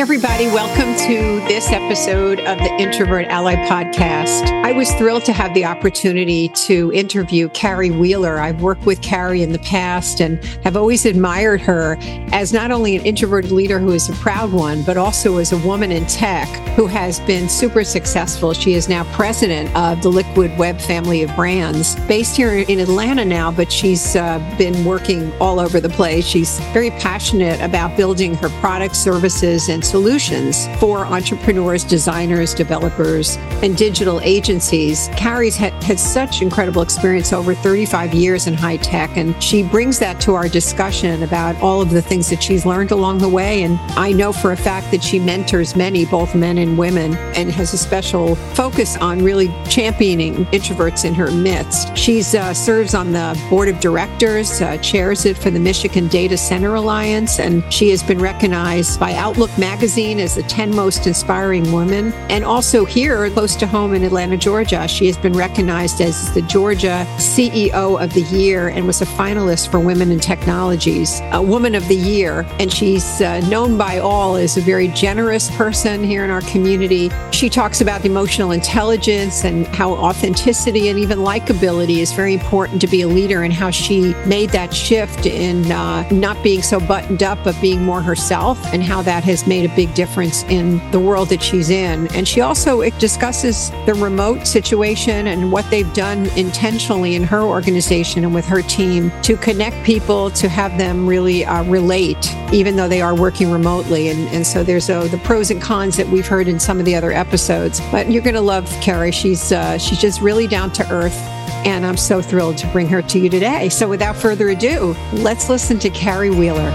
everybody. Welcome to this episode of the Introvert Ally Podcast. I was thrilled to have the opportunity to interview Carrie Wheeler. I've worked with Carrie in the past and have always admired her as not only an introverted leader who is a proud one, but also as a woman in tech who has been super successful. She is now president of the Liquid Web family of brands, based here in Atlanta now, but she's been working all over the place. She's very passionate about building her products, services, and solutions for entrepreneurs, designers, developers, and digital agencies. Carrie's had such incredible experience over 35 years in high tech, and she brings that to our discussion about all of the things that she's learned along the way. And I know for a fact that she mentors many, both men and women, and has a special focus on really championing introverts in her midst. She serves on the board of directors, chairs it for the Michigan Data Center Alliance, and she has been recognized by Outlook magazine as the 10 most inspiring women. And also here, close to home in Atlanta, Georgia, she has been recognized as the Georgia CEO of the Year and was a finalist for Women in Technologies, a Woman of the Year. And she's known by all as a very generous person here in our community. She talks about emotional intelligence and how authenticity and even likability is very important to be a leader, and how she made that shift in not being so buttoned up, but being more herself, and how that has made a big difference in the world that she's in. And she also discusses the remote situation and what they've done intentionally in her organization and with her team to connect people, to have them really relate, even though they are working remotely. And so there's the pros and cons that we've heard in some of the other episodes. But you're going to love Carrie. She's just really down to earth. And I'm so thrilled to bring her to you today. So without further ado, let's listen to Carrie Wheeler.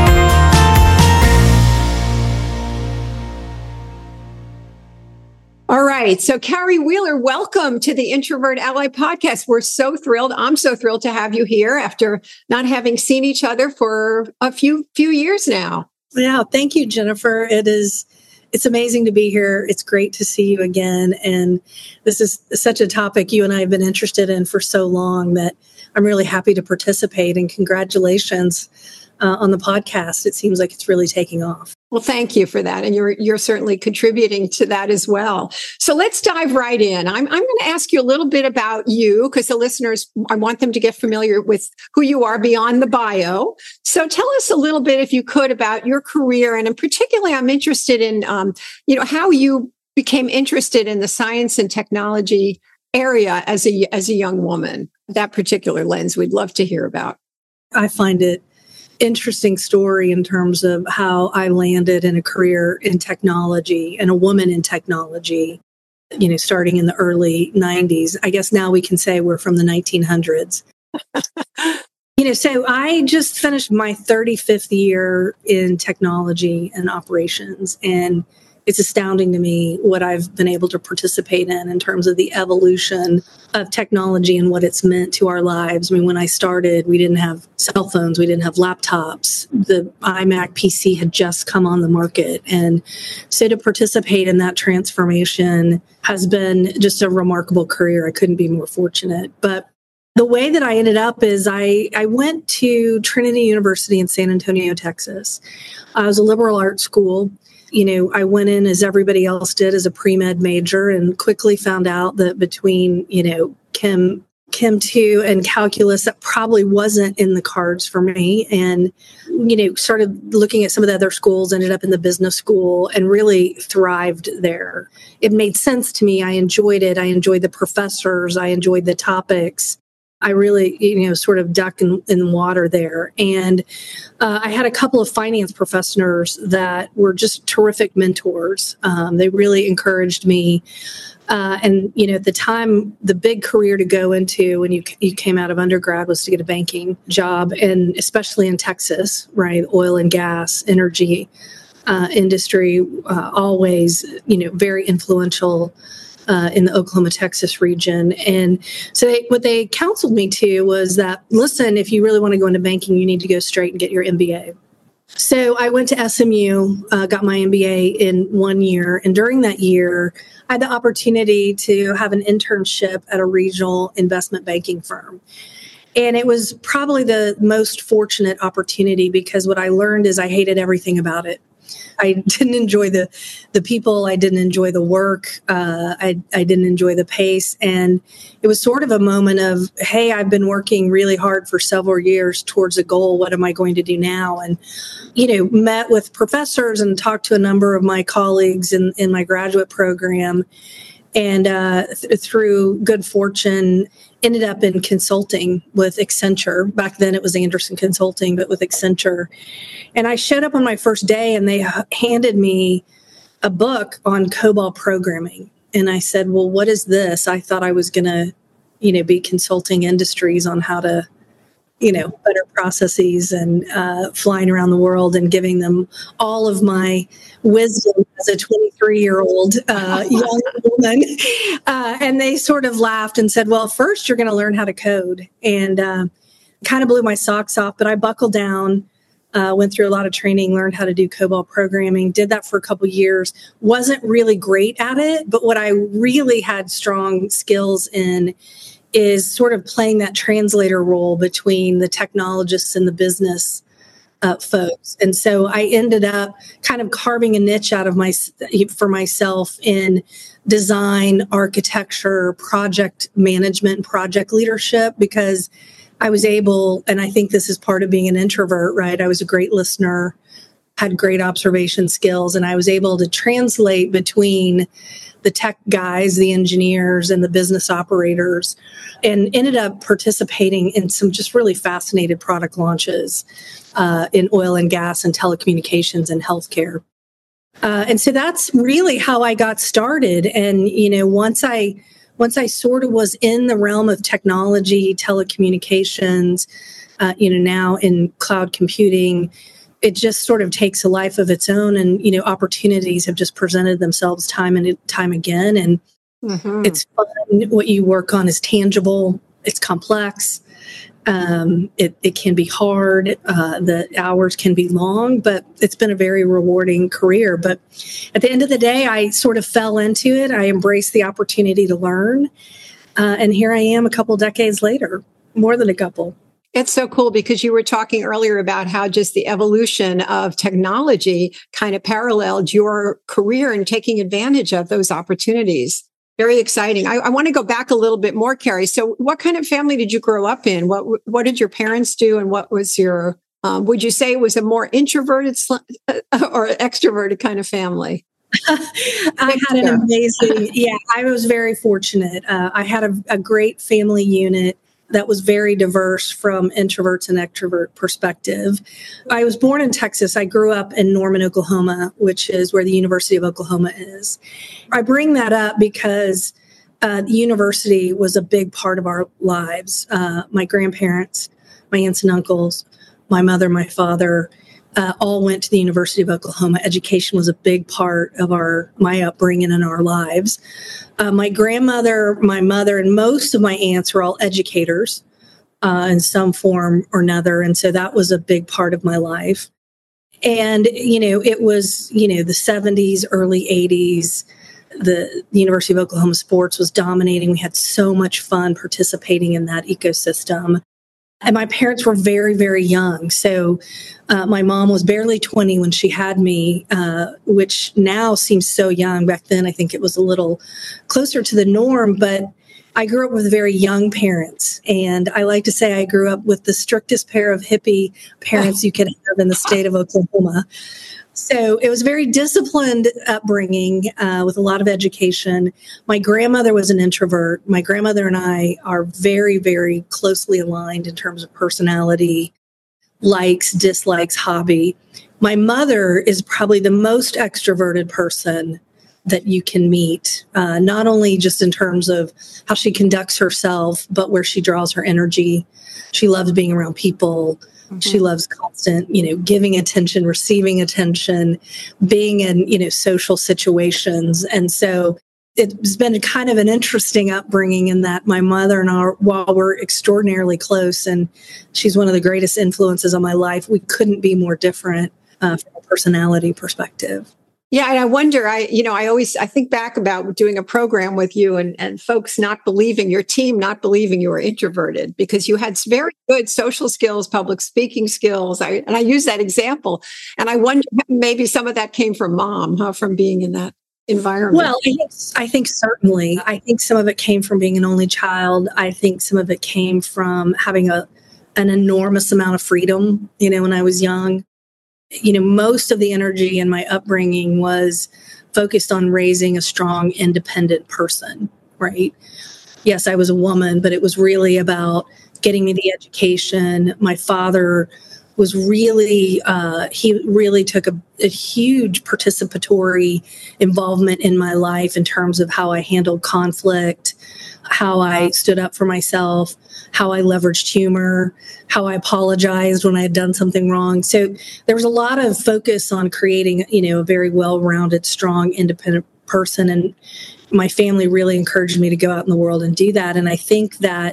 All right. So Carrie Wheeler, welcome to the Introvert Ally Podcast. We're so thrilled. I'm so thrilled to have you here after not having seen each other for a few years now. Yeah. Thank you, Jennifer. It's amazing to be here. It's great to see you again. And this is such a topic you and I have been interested in for so long that I'm really happy to participate, and congratulations on the podcast. It seems like it's really taking off. Well, thank you for that. And you're certainly contributing to that as well. So let's dive right in. I'm going to ask you a little bit about you, because the listeners, I want them to get familiar with who you are beyond the bio. So tell us a little bit, if you could, about your career. And in particular, I'm interested in, how you became interested in the science and technology area as a young woman. That particular lens we'd love to hear about. I find it interesting story in terms of how I landed in a career in technology and a woman in technology, starting in the early 90s. I guess now we can say we're from the 1900s. So I just finished my 35th year in technology and operations, and it's astounding to me what I've been able to participate in terms of the evolution of technology and what it's meant to our lives. I mean, when I started, we didn't have cell phones, we didn't have laptops. The iMac PC had just come on the market. And so to participate in that transformation has been just a remarkable career. I couldn't be more fortunate. But the way that I ended up is I went to Trinity University in San Antonio, Texas. I was a liberal arts school. I went in, as everybody else did, as a pre-med major, and quickly found out that between, Chem 2 and calculus, that probably wasn't in the cards for me. And, started looking at some of the other schools, ended up in the business school, and really thrived there. It made sense to me. I enjoyed it. I enjoyed the professors. I enjoyed the topics. I really, sort of duck in water there. And I had a couple of finance professors that were just terrific mentors. They really encouraged me. And, at the time, the big career to go into when you came out of undergrad was to get a banking job, and especially in Texas, right? Oil and gas, energy industry, always, very influential in the Oklahoma, Texas region. And so what they counseled me to was that, listen, if you really want to go into banking, you need to go straight and get your MBA. So I went to SMU, got my MBA in 1 year. And during that year, I had the opportunity to have an internship at a regional investment banking firm. And it was probably the most fortunate opportunity, because what I learned is I hated everything about it. I didn't enjoy the people. I didn't enjoy the work. I didn't enjoy the pace. And it was sort of a moment of, hey, I've been working really hard for several years towards a goal. What am I going to do now? And, met with professors and talked to a number of my colleagues in my graduate program. And through good fortune, ended up in consulting with Accenture. Back then it was Andersen Consulting, but with Accenture. And I showed up on my first day and they handed me a book on COBOL programming. And I said, well, what is this? I thought I was going to, be consulting industries on how to, better processes and flying around the world and giving them all of my wisdom as a 23-year-old young woman. And they sort of laughed and said, well, first you're going to learn how to code. And kind of blew my socks off, but I buckled down, went through a lot of training, learned how to do COBOL programming, did that for a couple years, wasn't really great at it. But what I really had strong skills in is sort of playing that translator role between the technologists and the business folks. And so I ended up kind of carving a niche out of for myself in design, architecture, project management, project leadership, because I was able, and I think this is part of being an introvert, right? I was a great listener, had great observation skills, and I was able to translate between the tech guys, the engineers, and the business operators, and ended up participating in some just really fascinating product launches in oil and gas and telecommunications and healthcare. And so that's really how I got started. And, once I sort of was in the realm of technology, telecommunications, now in cloud computing, it just sort of takes a life of its own, and opportunities have just presented themselves time and time again. And it's fun. What you work on is tangible. It's complex. It can be hard. The hours can be long, but it's been a very rewarding career. But at the end of the day, I sort of fell into it. I embraced the opportunity to learn, and here I am a couple decades later, more than a couple. It's so cool because you were talking earlier about how just the evolution of technology kind of paralleled your career and taking advantage of those opportunities. Very exciting. I want to go back a little bit more, Carrie. So what kind of family did you grow up in? What did your parents do? And what was your, would you say it was a more introverted or extroverted kind of family? I had an amazing, I was very fortunate. I had a great family unit that was very diverse from introverts and extrovert perspective. I was born in Texas. I grew up in Norman, Oklahoma, which is where the University of Oklahoma is. I bring that up because the university was a big part of our lives. My grandparents, my aunts and uncles, my mother, my father, all went to the University of Oklahoma. Education was a big part of my upbringing and our lives. My grandmother, my mother, and most of my aunts were all educators in some form or another. And so that was a big part of my life. And, it was, the 70s, early 80s. The University of Oklahoma sports was dominating. We had so much fun participating in that ecosystem. And my parents were very, very young. So my mom was barely 20 when she had me, which now seems so young. Back then, I think it was a little closer to the norm. But I grew up with very young parents. And I like to say I grew up with the strictest pair of hippie parents you could have in the state of Oklahoma. So it was very disciplined upbringing with a lot of education. My grandmother was an introvert. My grandmother and I are very, very closely aligned in terms of personality, likes, dislikes, hobby. My mother is probably the most extroverted person that you can meet, not only just in terms of how she conducts herself, but where she draws her energy. She loves being around people. Mm-hmm. She loves constant, giving attention, receiving attention, being in, social situations. And so it's been kind of an interesting upbringing in that my mother and I, while we're extraordinarily close and she's one of the greatest influences on my life, we couldn't be more different from a personality perspective. Yeah, and I wonder, I think back about doing a program with you and folks not believing, your team not believing you were introverted because you had very good social skills, public speaking skills. I use that example. And I wonder maybe some of that came from mom, from being in that environment. Well, I think certainly. I think some of it came from being an only child. I think some of it came from having an enormous amount of freedom, when I was young. Most of the energy in my upbringing was focused on raising a strong, independent person, right? Yes, I was a woman, but it was really about getting me the education. My father was really, he really took a huge participatory involvement in my life in terms of how I handled conflict, how I stood up for myself, how I leveraged humor, how I apologized when I had done something wrong. So there was a lot of focus on creating, a very well-rounded, strong, independent person. And my family really encouraged me to go out in the world and do that. And I think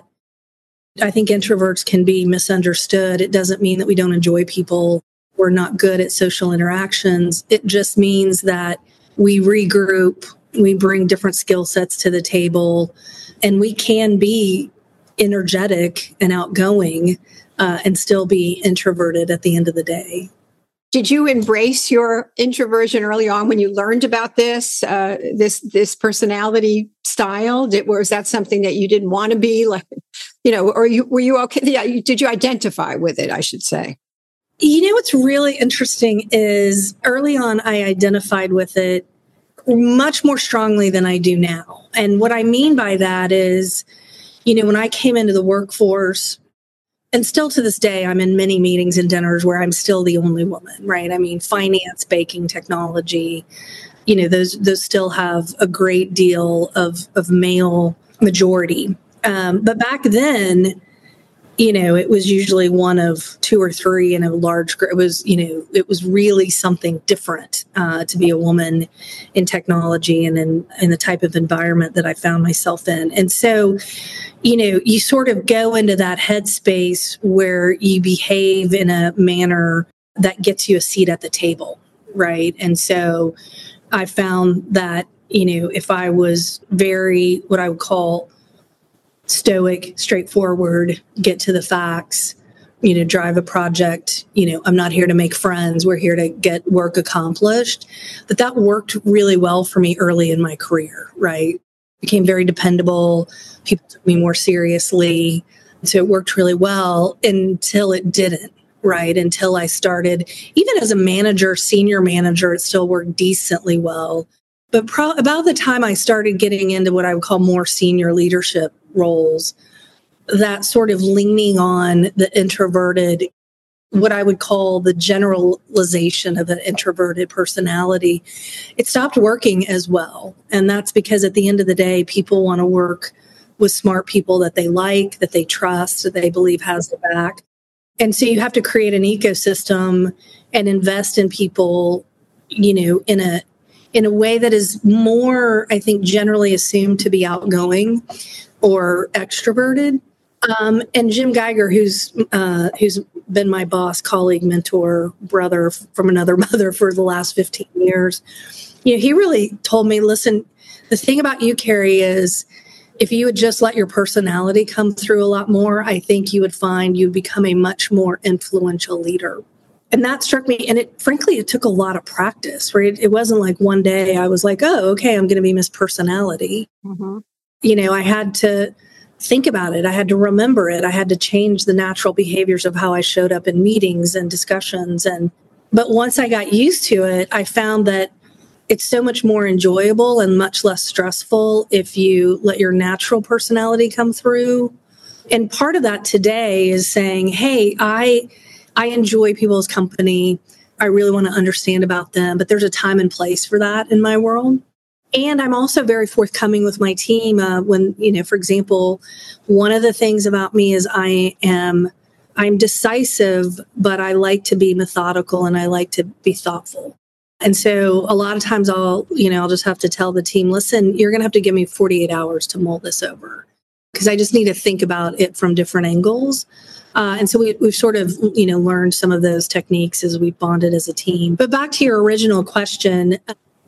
introverts can be misunderstood. It doesn't mean that we don't enjoy people. We're not good at social interactions. It just means that we regroup, we bring different skill sets to the table, and we can be energetic and outgoing and still be introverted at the end of the day. Did you embrace your introversion early on when you learned about this personality style? Was that something that you didn't want to be, like, or were you okay? Yeah, did you identify with it, I should say? What's really interesting is early on, I identified with it much more strongly than I do now. And what I mean by that is, when I came into the workforce, and still to this day, I'm in many meetings and dinners where I'm still the only woman, right? I mean, finance, baking, technology, those still have a great deal of male majority. But back then, it was usually one of two or three in a large group. It was really something different to be a woman in technology and in the type of environment that I found myself in. And so, you sort of go into that headspace where you behave in a manner that gets you a seat at the table, right? And so I found that, if I was very, what I would call stoic, straightforward, get to the facts, drive a project, I'm not here to make friends. We're here to get work accomplished. That worked really well for me early in my career, right? Became very dependable. People took me more seriously. So it worked really well until it didn't, right? Until I started, even as a manager, senior manager, it still worked decently well. But about the time I started getting into what I would call more senior leadership roles, that sort of leaning on the introverted, what I would call the generalization of an introverted personality, it stopped working as well. And that's because at the end of the day, people want to work with smart people that they like, that they trust, that they believe has their back. And so you have to create an ecosystem and invest in people, in a way that is more, I think, generally assumed to be outgoing or extroverted. And Jim Geiger, who's been my boss, colleague, mentor, brother from another mother for the last 15 years, he really told me, listen, the thing about you, Carrie, is if you would just let your personality come through a lot more, I think you would find you'd become a much more influential leader. And that struck me. And frankly, it took a lot of practice, right? It wasn't like one day I was like, oh, okay, I'm going to be Miss Personality. Mm-hmm. I had to think about it. I had to remember it. I had to change the natural behaviors of how I showed up in meetings and discussions. But once I got used to it, I found that it's so much more enjoyable and much less stressful if you let your natural personality come through. And part of that today is saying, hey, I enjoy people's company. I really want to understand about them, but there's a time and place for that in my world. And I'm also very forthcoming with my team when, for example, one of the things about me is I'm decisive, but I like to be methodical and I like to be thoughtful. And so a lot of times I'll just have to tell the team, listen, you're going to have to give me 48 hours to mull this over because I just need to think about it from different angles. And so we've sort of, learned some of those techniques as we've bonded as a team. But back to your original question,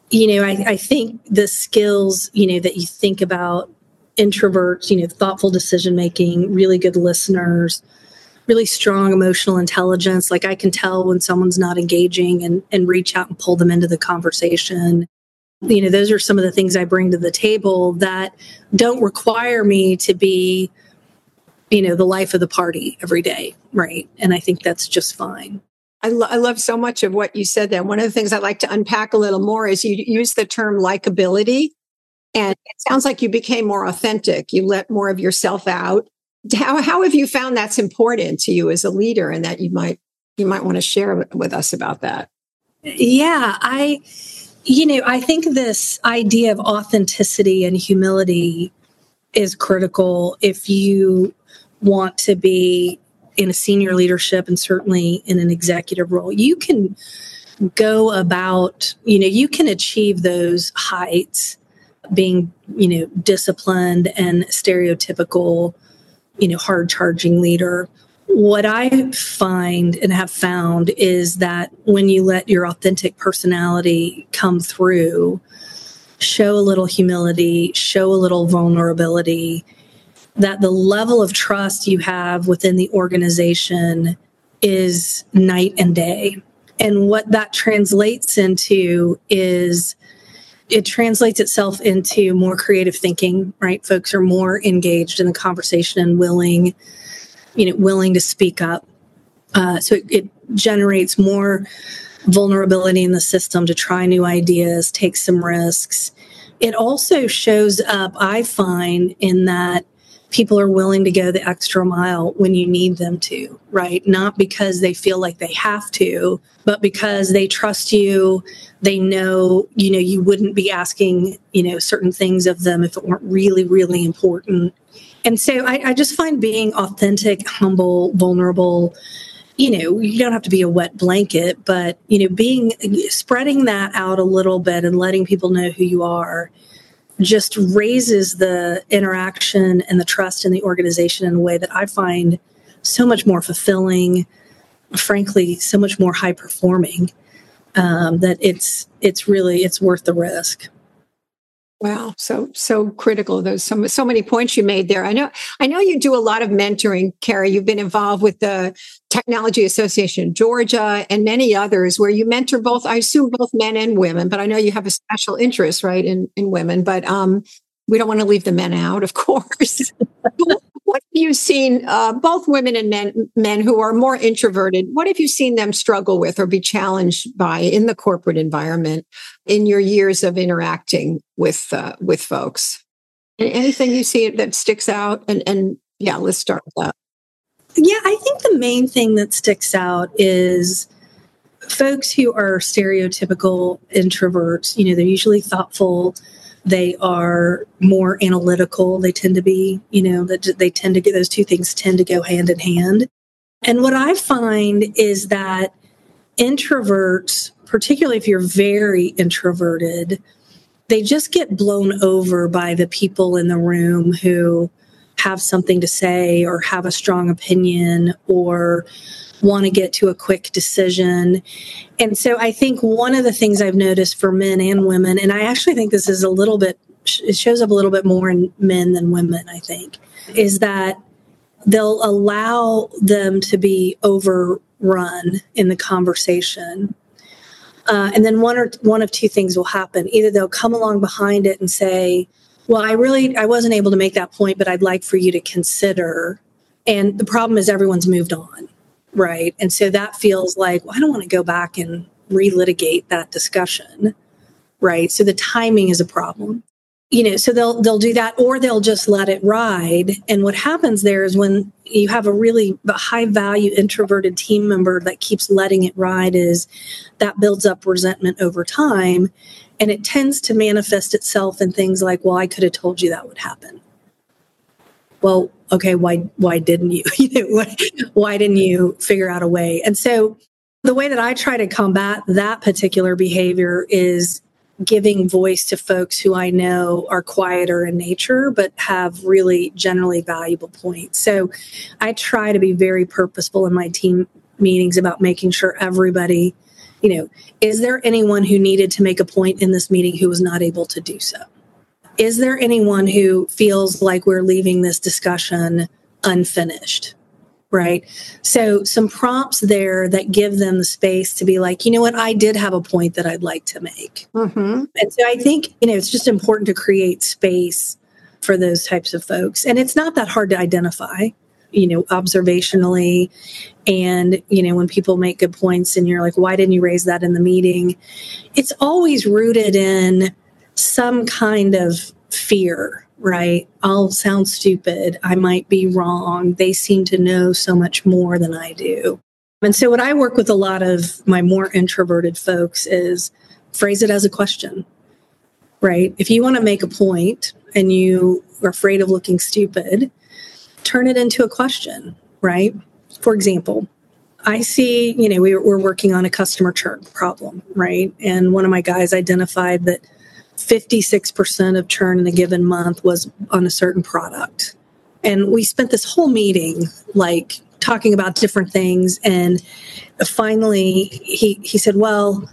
I think the skills, that you think about introverts, thoughtful decision making, really good listeners, really strong emotional intelligence. Like I can tell when someone's not engaging and reach out and pull them into the conversation. Those are some of the things I bring to the table that don't require me to be, the life of the party every day. Right. And I think that's just fine. I love so much of what you said there. One of the things I'd like to unpack a little more is you use the term likability. And it sounds like you became more authentic. You let more of yourself out. How have you found that's important to you as a leader, and that you might want to share with us about that? Yeah, I think this idea of authenticity and humility is critical if you want to be in a senior leadership and certainly in an executive role. You can go about, you can achieve those heights being, disciplined and stereotypical, hard charging leader. What I find and have found is that when you let your authentic personality come through, show a little humility, show a little vulnerability, that the level of trust you have within the organization is night and day. And what that translates into is it translates itself into more creative thinking, right? Folks are more engaged in the conversation and willing to speak up. So it generates more vulnerability in the system to try new ideas, take some risks. It also shows up, I find, in that people are willing to go the extra mile when you need them to, right? Not because they feel like they have to, but because they trust you. They know, you wouldn't be asking, certain things of them if it weren't really, really important. And so I just find being authentic, humble, vulnerable, you don't have to be a wet blanket, but, spreading that out a little bit and letting people know who you are just raises the interaction and the trust in the organization in a way that I find so much more fulfilling, frankly, so much more high performing, that it's worth the risk. Wow. So critical. There's so many points you made there. I know you do a lot of mentoring, Carrie. You've been involved with the Technology Association of Georgia and many others where you mentor both, I assume both men and women, but I know you have a special interest, right, in women, but we don't want to leave the men out, of course. What have you seen, both women and men who are more introverted, what have you seen them struggle with or be challenged by in the corporate environment in your years of interacting with folks? Anything you see that sticks out? And yeah, let's start with that. Yeah, I think the main thing that sticks out is folks who are stereotypical introverts. They're usually thoughtful. They are more analytical. They tend to be, they tend to get those two things tend to go hand in hand. And what I find is that introverts, particularly if you're very introverted, they just get blown over by the people in the room who have something to say or have a strong opinion or want to get to a quick decision. And so I think one of the things I've noticed for men and women, and I actually think this is it shows up a little bit more in men than women, I think, is that they'll allow them to be overrun in the conversation. And then one of two things will happen. Either they'll come along behind it and say, well, I wasn't able to make that point, but I'd like for you to consider. And the problem is everyone's moved on. Right. And so that feels like, well, I don't want to go back and relitigate that discussion. Right. So the timing is a problem. So they'll do that, or they'll just let it ride. And what happens there is when you have a high value introverted team member that keeps letting it ride, is that builds up resentment over time. And it tends to manifest itself in things like, well, I could have told you that would happen. Well, okay, why didn't you? Why didn't you figure out a way? And so the way that I try to combat that particular behavior is giving voice to folks who I know are quieter in nature, but have really generally valuable points. So I try to be very purposeful in my team meetings about making sure everybody, Is there anyone who needed to make a point in this meeting who was not able to do so? Is there anyone who feels like we're leaving this discussion unfinished? Right. So some prompts there that give them the space to be like, you know what, I did have a point that I'd like to make. Mm-hmm. And so I think, it's just important to create space for those types of folks. And it's not that hard to identify, observationally. And, when people make good points and you're like, why didn't you raise that in the meeting? It's always rooted in some kind of fear. Right? I'll sound stupid. I might be wrong. They seem to know so much more than I do. And so what I work with a lot of my more introverted folks is phrase it as a question, right? If you want to make a point and you are afraid of looking stupid, turn it into a question, right? For example, I see, we're working on a customer churn problem, right? And one of my guys identified that 56% of churn in a given month was on a certain product. And we spent this whole meeting talking about different things. And finally he said, well,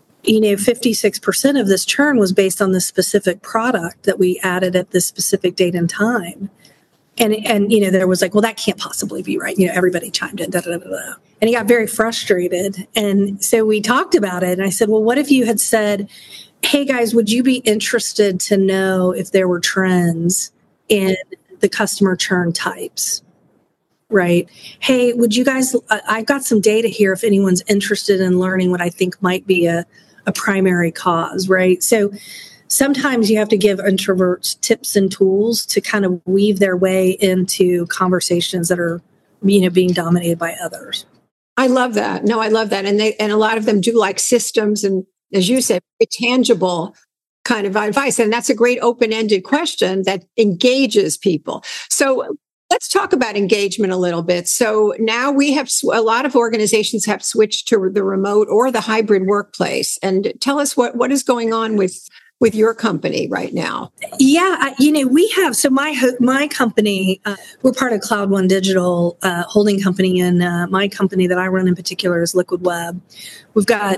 56% of this churn was based on this specific product that we added at this specific date and time. And there was well, that can't possibly be right. Everybody chimed in, da, da, da, da. And he got very frustrated. And so we talked about it. And I said, well, what if you had said, hey guys, would you be interested to know if there were trends in the customer churn types, right? Hey, would you guys, I've got some data here if anyone's interested in learning what I think might be a primary cause, right? So sometimes you have to give introverts tips and tools to kind of weave their way into conversations that are, being dominated by others. I love that. No, I love that. And a lot of them do like systems and, as you said, a tangible kind of advice. And that's a great open-ended question that engages people. So let's talk about engagement a little bit. So now we have a lot of organizations have switched to the remote or the hybrid workplace. And tell us what is going on with your company right now. Yeah, we have, so my company, we're part of Cloud One Digital holding company, and my company that I run in particular is Liquid Web. We've got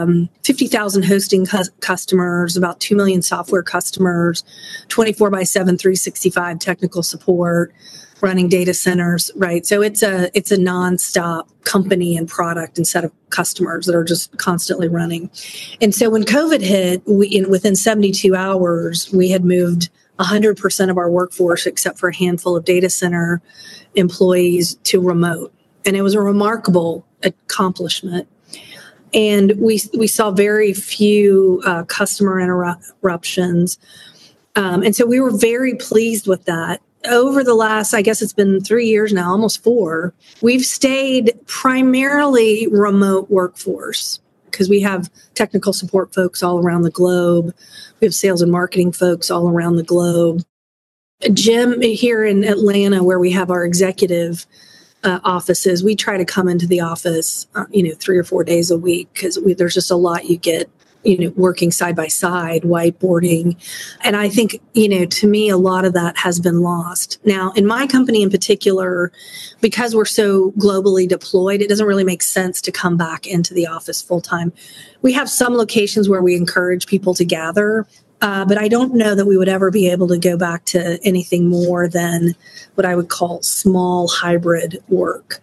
50,000 hosting customers, about 2 million software customers, 24/7, 365 technical support, running data centers, right? So it's a nonstop company and product and set of customers that are just constantly running. And so when COVID hit, within 72 hours, we had moved 100% of our workforce, except for a handful of data center employees, to remote. And it was a remarkable accomplishment. And we saw very few customer interruptions. And so we were very pleased with that. Over the last, I guess it's been 3 years now, almost 4, we've stayed primarily remote workforce because we have technical support folks all around the globe. We have sales and marketing folks all around the globe. Jim, here in Atlanta, where we have our executive offices, we try to come into the office, 3 or 4 days a week because there's just a lot you get, working side by side, whiteboarding. And I think, to me, a lot of that has been lost. Now, in my company in particular, because we're so globally deployed, it doesn't really make sense to come back into the office full time. We have some locations where we encourage people to gather, but I don't know that we would ever be able to go back to anything more than what I would call small hybrid work.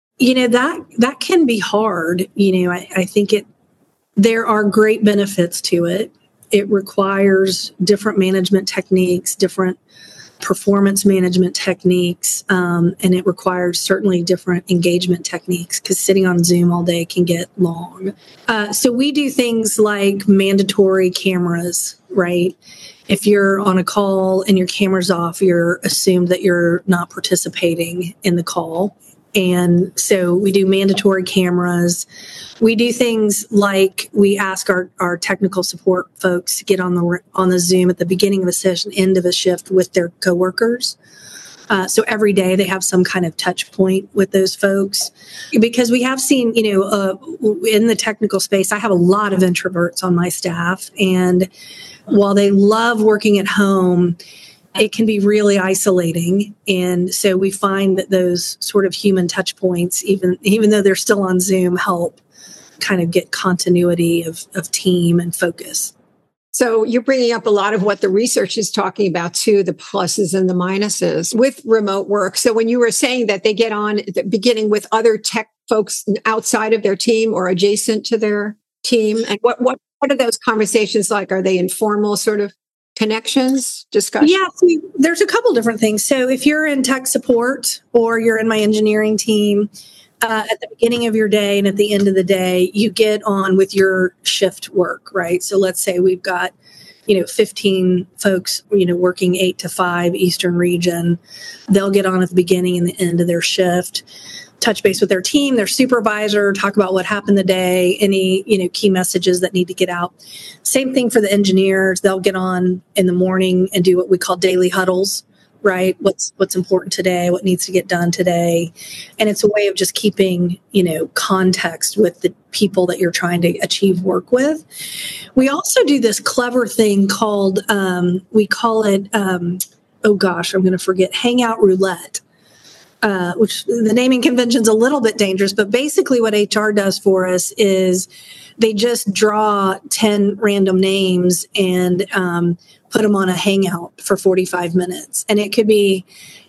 That can be hard. I think there are great benefits to it. It requires different management techniques, different performance management techniques, and it requires certainly different engagement techniques because sitting on Zoom all day can get long. So we do things like mandatory cameras, right? If you're on a call and your camera's off, you're assumed that you're not participating in the call. And so we do mandatory cameras. We do things like we ask our technical support folks to get on the Zoom at the beginning of a session, end of a shift with their coworkers. So every day they have some kind of touch point with those folks, because we have seen, in the technical space, I have a lot of introverts on my staff. And while they love working at home, it can be really isolating. And so we find that those sort of human touch points, even though they're still on Zoom, help kind of get continuity of team and focus. So you're bringing up a lot of what the research is talking about too, the pluses and the minuses with remote work. So when you were saying that they get on at the beginning with other tech folks outside of their team or adjacent to their team, and what are those conversations like? Are they informal sort of connections, discussions? Yeah, so there's a couple different things. So if you're in tech support or you're in my engineering team, at the beginning of your day and at the end of the day, you get on with your shift work, right? So let's say we've got, 15 folks, working 8 to 5 Eastern region. They'll get on at the beginning and the end of their shift, touch base with their team, their supervisor, talk about what happened the day, any, key messages that need to get out. Same thing for the engineers. They'll get on in the morning and do what we call daily huddles, right? What's important today, what needs to get done today. And it's a way of just keeping, context with the people that you're trying to achieve work with. We also do this clever thing called, we call it, I'm going to forget, Hangout Roulette. Which the naming convention's a little bit dangerous, but basically what HR does for us is they just draw 10 random names and put them on a hangout for 45 minutes. And it could be,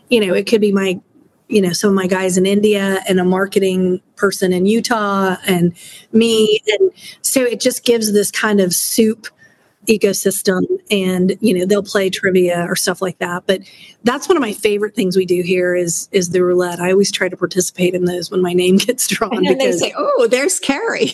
my, some of my guys in India and a marketing person in Utah and me. And so it just gives this kind of soup ecosystem, and they'll play trivia or stuff like that. But that's one of my favorite things we do here is the roulette. I always try to participate in those when my name gets drawn, and because they say, "Oh, there's Carrie."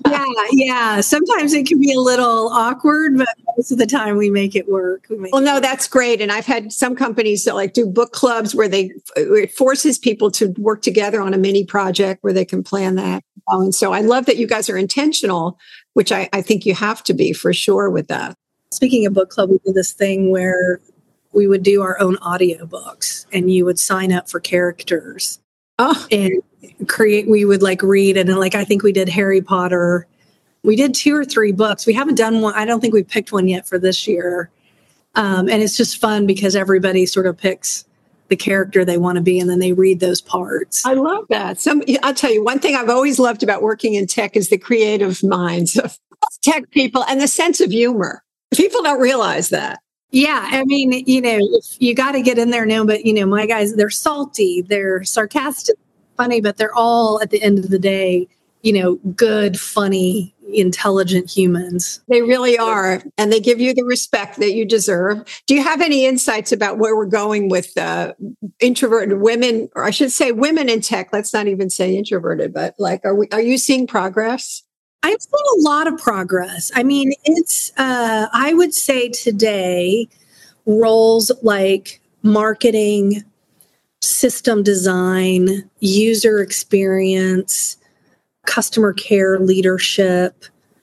yeah. Sometimes it can be a little awkward, but most of the time we make it work. That's great. And I've had some companies that do book clubs where it forces people to work together on a mini project where they can plan that. And so I love that you guys are intentional, which I think you have to be for sure with that. Speaking of book club, we did this thing where we would do our own audiobooks and you would sign up for characters and we would read. And I think we did Harry Potter. We did 2 or 3 books. We haven't done one. I don't think we picked one yet for this year. And it's just fun because everybody sort of picks the character they want to be, and then they read those parts. I love that. I'll tell you, one thing I've always loved about working in tech is the creative minds of tech people and the sense of humor. People don't realize that. Yeah. I mean, you got to get in there now, but my guys, they're salty, they're sarcastic, funny, but they're all at the end of the day, good, funny, intelligent humans. They really are. And they give you the respect that you deserve. Do you have any insights about where we're going with introverted women, or I should say women in tech? Let's not even say introverted, but are you seeing progress? I've seen a lot of progress. I mean, it's, I would say today, roles like marketing, system design, user experience, customer care leadership,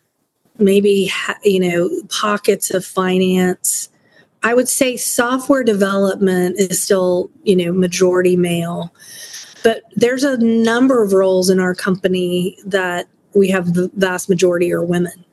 maybe, pockets of finance. I would say software development is still, majority male. But there's a number of roles in our company that we have the vast majority are women.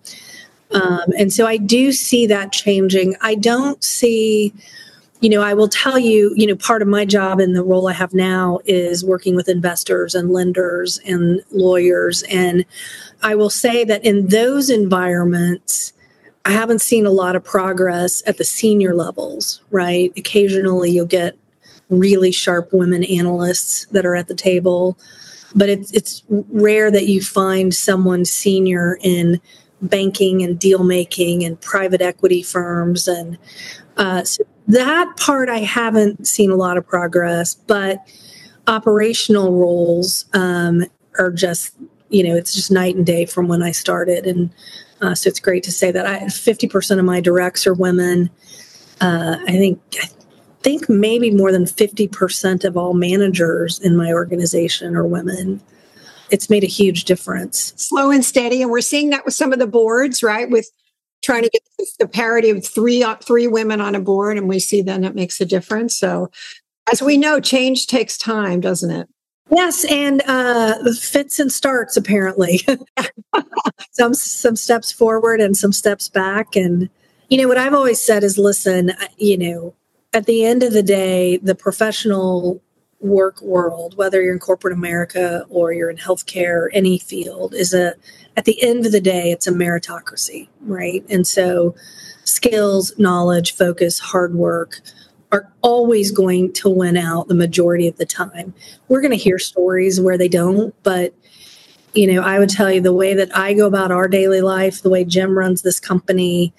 And so I do see that changing. I don't see, I will tell you, part of my job in the role I have now is working with investors and lenders and lawyers. And I will say that in those environments, I haven't seen a lot of progress at the senior levels, right? Occasionally you'll get really sharp women analysts that are at the table, but it's rare that you find someone senior in banking and deal making and private equity firms. And so that part, I haven't seen a lot of progress, but operational roles are just, it's just night and day from when I started. And so it's great to say that 50% of my directs are women. I think maybe more than 50% of all managers in my organization are women. It's made a huge difference. Slow and steady. And we're seeing that with some of the boards, right? With trying to get the parity of three women on a board. And we see then it makes a difference. So as we know, change takes time, doesn't it? Yes. And fits and starts, apparently. some steps forward and some steps back. And, what I've always said is, listen, at the end of the day, the professional work world, whether you're in corporate America or you're in healthcare, any field, at the end of the day, it's a meritocracy, right? And so skills, knowledge, focus, hard work are always going to win out the majority of the time. We're going to hear stories where they don't, but I would tell you the way that I go about our daily life, the way Jim runs this company,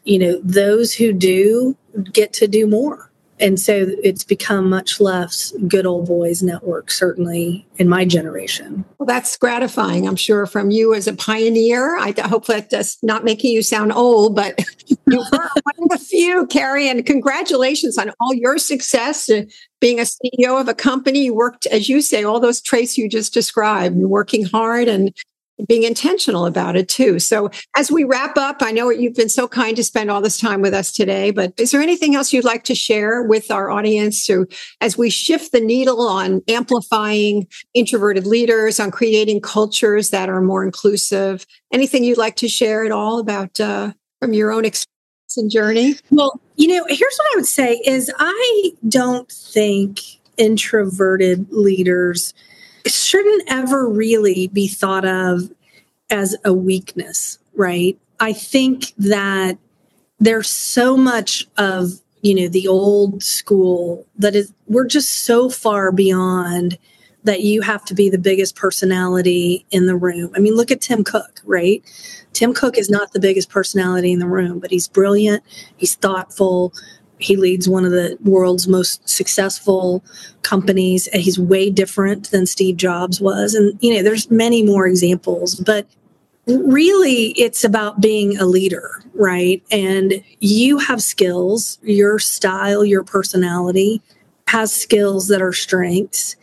those who do get to do more. And so it's become much less good old boys network, certainly in my generation. Well, that's gratifying, I'm sure, from you as a pioneer. I hope that's not making you sound old, but you were one of the few, Carrie, and congratulations on all your success. Being a CEO of a company, you worked, as you say, all those traits you just described, you're working hard and being intentional about it too. So as we wrap up, I know you've been so kind to spend all this time with us today, but is there anything else you'd like to share with our audience as we shift the needle on amplifying introverted leaders, on creating cultures that are more inclusive? Anything you'd like to share at all about from your own experience and journey? Well, here's what I would say is I don't think introverted leaders shouldn't ever really be thought of as a weakness, right? I think that there's so much of, the old school we're just so far beyond that you have to be the biggest personality in the room. I mean, look at Tim Cook, right? Tim Cook is not the biggest personality in the room, but he's brilliant. He's thoughtful. He leads one of the world's most successful companies. And he's way different than Steve Jobs was. And, there's many more examples, but really it's about being a leader, right? And you have skills, your style, your personality has skills that are strengths.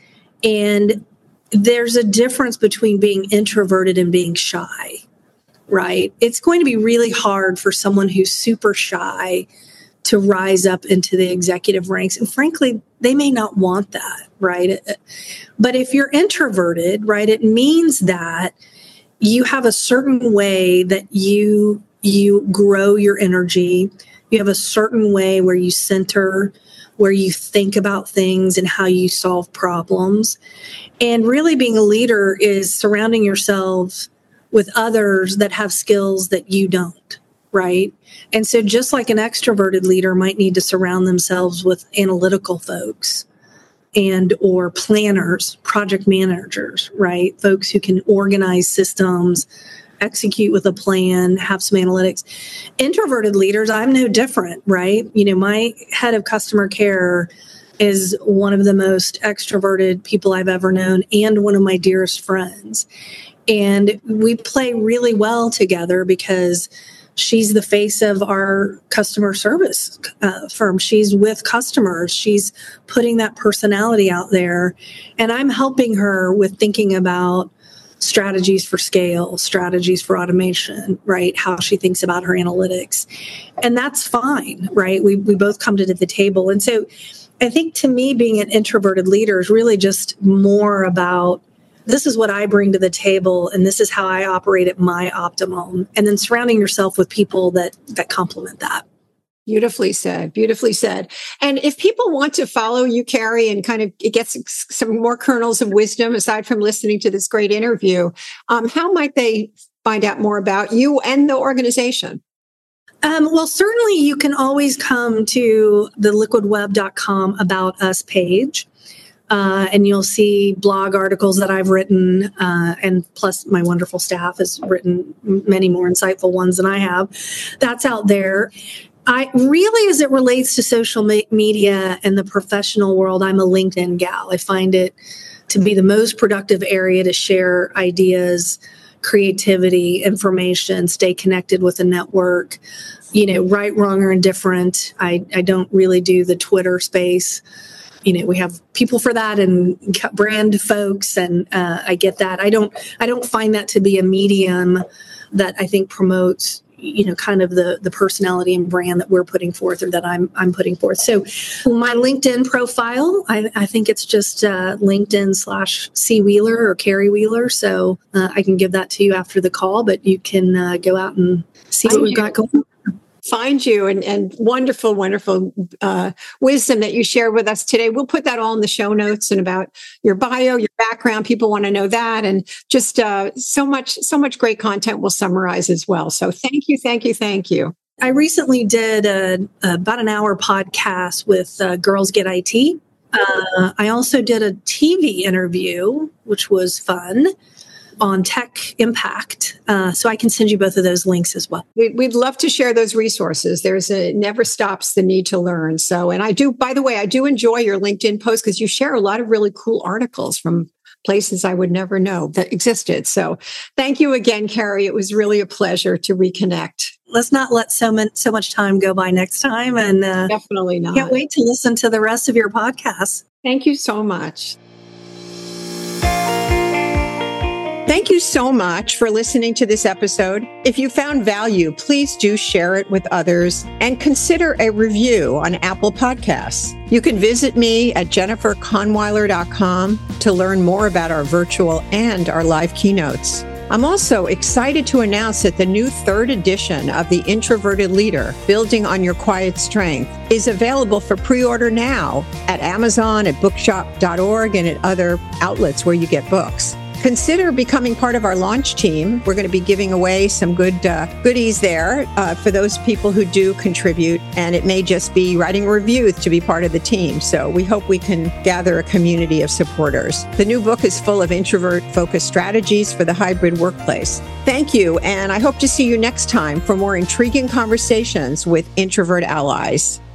And there's a difference between being introverted and being shy, right? It's going to be really hard for someone who's super shy to rise up into the executive ranks. And frankly, they may not want that, right? But if you're introverted, right, it means that you have a certain way that you grow your energy. You have a certain way where you center, where you think about things and how you solve problems. And really being a leader is surrounding yourself with others that have skills that you don't. Right. And so just like an extroverted leader might need to surround themselves with analytical folks and or planners, project managers, right? Folks who can organize systems, execute with a plan, have some analytics. Introverted leaders, I'm no different, right? My head of customer care is one of the most extroverted people I've ever known and one of my dearest friends. And we play really well together because she's the face of our customer service firm. She's with customers. She's putting that personality out there. And I'm helping her with thinking about strategies for scale, strategies for automation, right? How she thinks about her analytics. And that's fine, right? We both come to the table. And so I think to me, being an introverted leader is really just more about this is what I bring to the table, and this is how I operate at my optimum. And then surrounding yourself with people that complement that. Beautifully said. Beautifully said. And if people want to follow you, Carrie, and kind of get some more kernels of wisdom aside from listening to this great interview, how might they find out more about you and the organization? Well, certainly you can always come to the liquidweb.com About Us page. And you'll see blog articles that I've written, and plus my wonderful staff has written many more insightful ones than I have. That's out there. I really, as it relates to social media and the professional world, I'm a LinkedIn gal. I find it to be the most productive area to share ideas, creativity, information, stay connected with a network, right, wrong, or indifferent. I don't really do the Twitter space. We have people for that and brand folks, and I get that. I don't find that to be a medium that I think promotes, kind of the personality and brand that we're putting forth or that I'm putting forth. So my LinkedIn profile, I think it's just LinkedIn/C Wheeler or Carrie Wheeler. So I can give that to you after the call, but you can go out and see what we've got going on. find you, and wonderful, wonderful wisdom that you shared with us today. We'll put that all in the show notes and about your bio, your background. People want to know that, and just so much great content we'll summarize as well. So thank you, thank you, thank you. I recently did about an hour podcast with Girls Get IT. I also did a TV interview, which was fun, on tech impact. So I can send you both of those links as well. We'd love to share those resources. It never stops the need to learn. So, and I do, by the way, I do enjoy your LinkedIn post because you share a lot of really cool articles from places I would never know that existed. So thank you again, Carrie. It was really a pleasure to reconnect. Let's not let so much time go by next time. And definitely not. Can't wait to listen to the rest of your podcast. Thank you so much. Thank you so much for listening to this episode. If you found value, please do share it with others and consider a review on Apple Podcasts. You can visit me at jenniferkahnweiler.com to learn more about our virtual and our live keynotes. I'm also excited to announce that the new 3rd edition of The Introverted Leader, Building on Your Quiet Strength, is available for pre-order now at Amazon, at bookshop.org, and at other outlets where you get books. Consider becoming part of our launch team. We're going to be giving away some good goodies there for those people who do contribute. And it may just be writing reviews to be part of the team. So we hope we can gather a community of supporters. The new book is full of introvert-focused strategies for the hybrid workplace. Thank you. And I hope to see you next time for more intriguing conversations with introvert allies.